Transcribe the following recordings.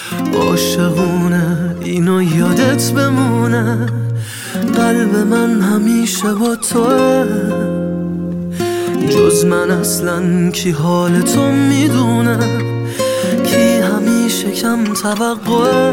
عاشقونه اینو یادت بمونه، قلب من همیشه با توه. جز من اصلا کی حال تو میدونه، کی همیشه کم توقعه.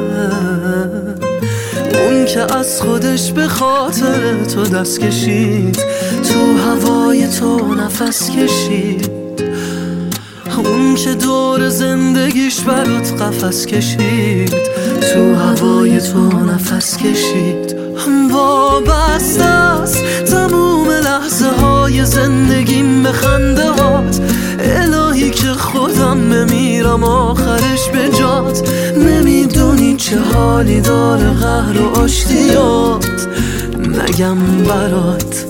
اون که از خودش به خاطر تو دست کشید، تو هوای تو نفس کشید. اون که دور زندگیش برات قفس کشید، تو هوای تو نفس کشید. وابسته است تموم لحظه های زندگیم به خنده هات. الهی که خودم بمیرم آخرش به جات. نمیدونی چه حالی داره قهر و آشتیات، نگم برات.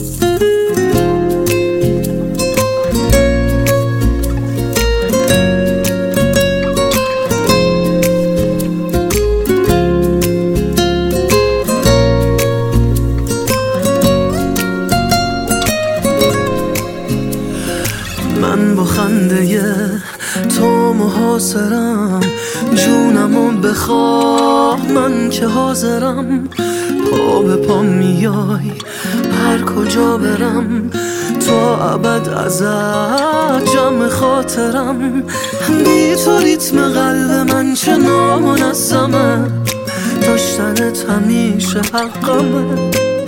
من با خنده تو محاصرم، جونمو بخواه من که حاضرم. پا به پا میای هر کجا برم، تا ابد ازت جمع خاطرم. بی تو ریتم قلب من چه نامنظمه، داشتنت همیشه حقمه.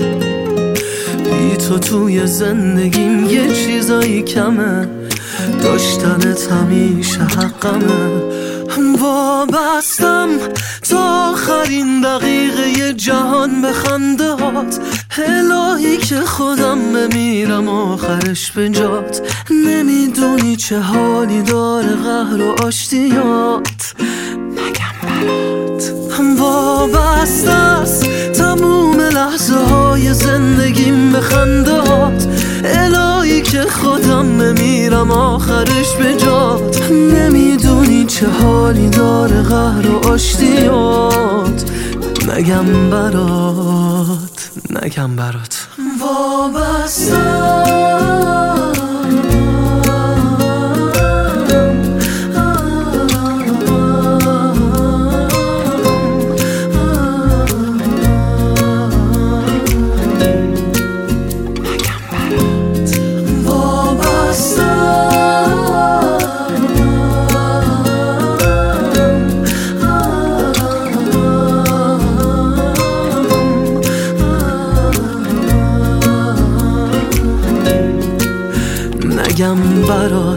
بی تو توی زندگیم یه چیزایی کمه، داشتنت همیشه حقمه. وابستم تا آخرین دقیقه جهان به خنده هات. الهی که خودم بمیرم آخرش به جات. نمیدونی چه حالی داره قهر و آشتیات، نگم برات. وابسته است تموم لحظه های زندگیم به خنده هات. الهی که خودم بمیرم آخرش به جات. نمیدونی چه حالی داره قهر و آشتیات، نگم برات، نگم برات. وابستم نگم برات.